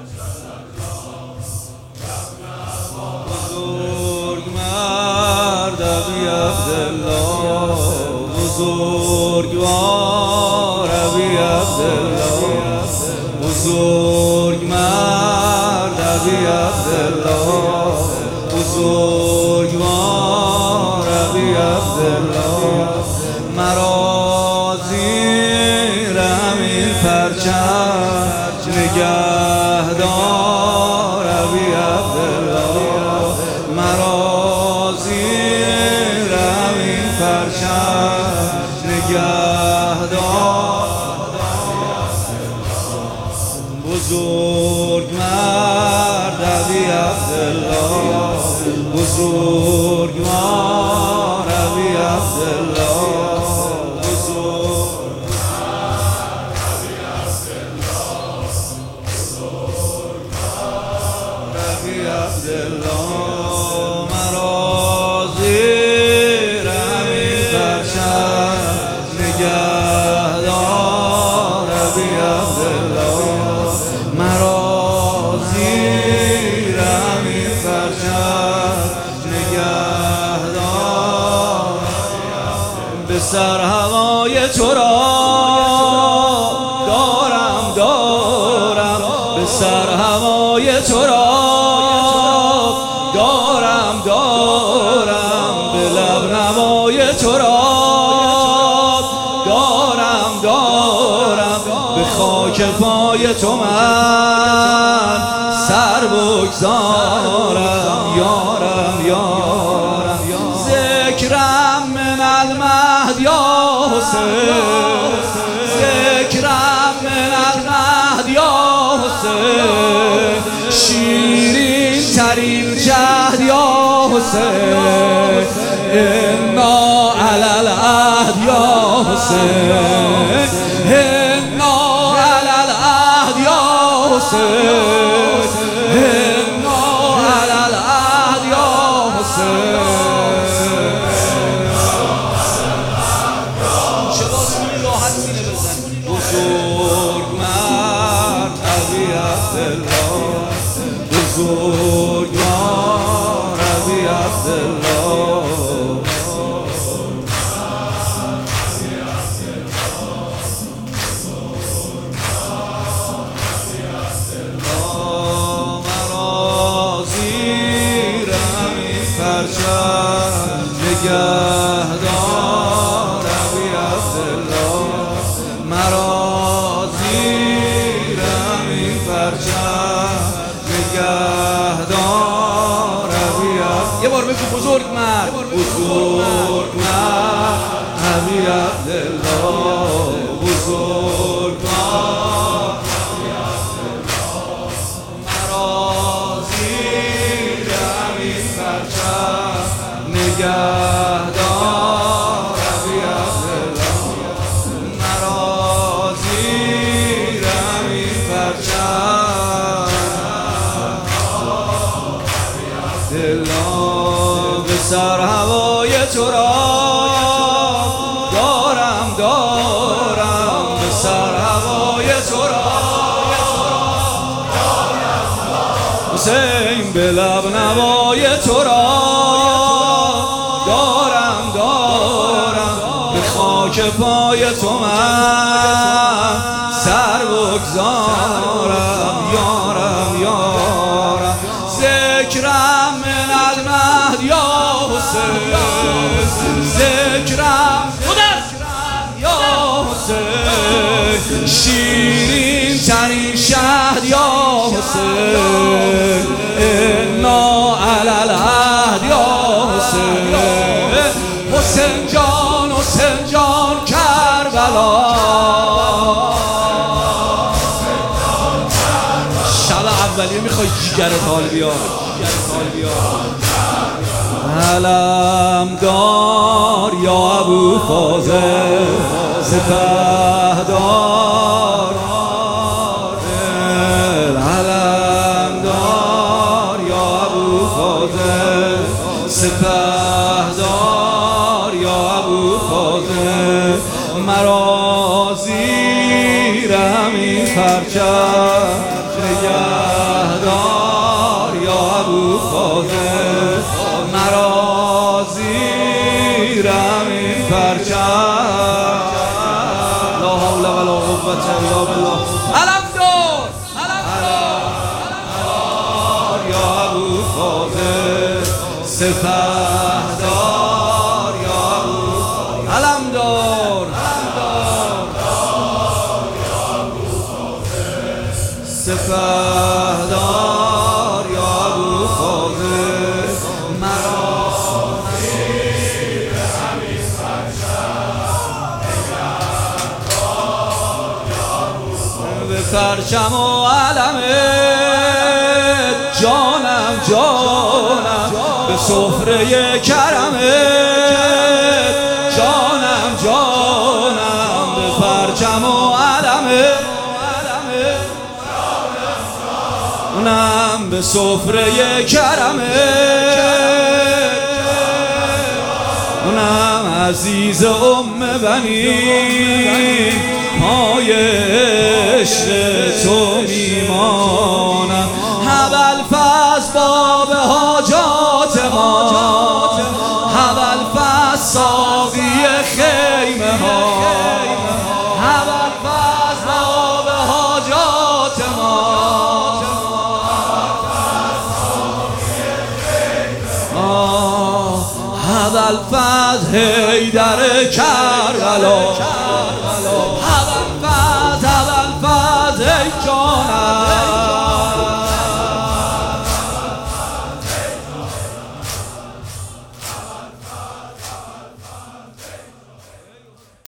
بزرگ مرد ابی عبدالله، بزرگوار ابی عبدالله، بزرگ مرد ابی عبدالله، بزرگوار ابی عبدالله. مرا زیر همین پرچم نگهدار ابی عبدالله، مرا زیر همین پرچم نگهدار. بزرگ مرد ابی عبدالله، بزرگوار ابی عبدالله، مرا زیر همین پرچم نگهدار ابی عبدالله، مرا زیر همین پرچم نگهدار. به سر هوای تو را دارم، به سر هوای تو را دارم، به لب نوای تو را دارم، به خاک پای تو من سر بگذارم. یارم ذکرم من المهد یا حسین، ذکرم من المهد یا حسین، شیرین ترین جهد یا حسین، انا علی العهد یا حسین، انا علی العهد یا حسین، انا علی العهد یا حسین. بزرگ مرد ابی عبدالله، بزرگوار ابی عبدالله، مرا زیر همین پرچم نگهدار ابی عبدالله، مرا زیر همین پرچم نگهدار ابی عبدالله. یه بار بگو بزرگ مرد، بزرگ مرد ابی عبدالله، بزرگ مرد ابی عبدالله، مرا زیر همین پرچم نگهدار ابی عبدالله، مرا زیر همین پرچم دلا. به سر هوای تو را دارم، به سر هوای تو را حسین، به لب نوای تو را دارم، به خاک پای تو من سر بگذارم. یارم ذکرم من المهد یا حسین، ذکرم یا حسین، شیرین ترین شهد یا حسین، انا علی العهد یا حسین، حسین جان کربلا. شب اولیه میخوای جیگرت حال بیار، علمدار یا ابو فاضل، سپهدار علمدار یا ابو فاضل، سپهدار یا ابو فاضل، مرا زیر همین پرچم نگه دار یا ابوالفضل، مرا زیرم این پرچم، لا حول ولا قوة الا بالله. علم دار یا ابوالفضل، سپهدار یا ابوالفضل، علم دار سپهدار یا ابوالفضل، مرا زیرم این پرچم، به پرچم و علمت جانم جانم، به سفره کرمت جانم جانم، به پرچم و علمت به سفره کرمت، اونم عزیز بنی پای عشق تو میمانم. ابوالفضل باب حاجات ما، ابوالفضل ساقی خیمه ها، ابوالفضل باب حاجات ما، ابوالفضل حیدر کربلا.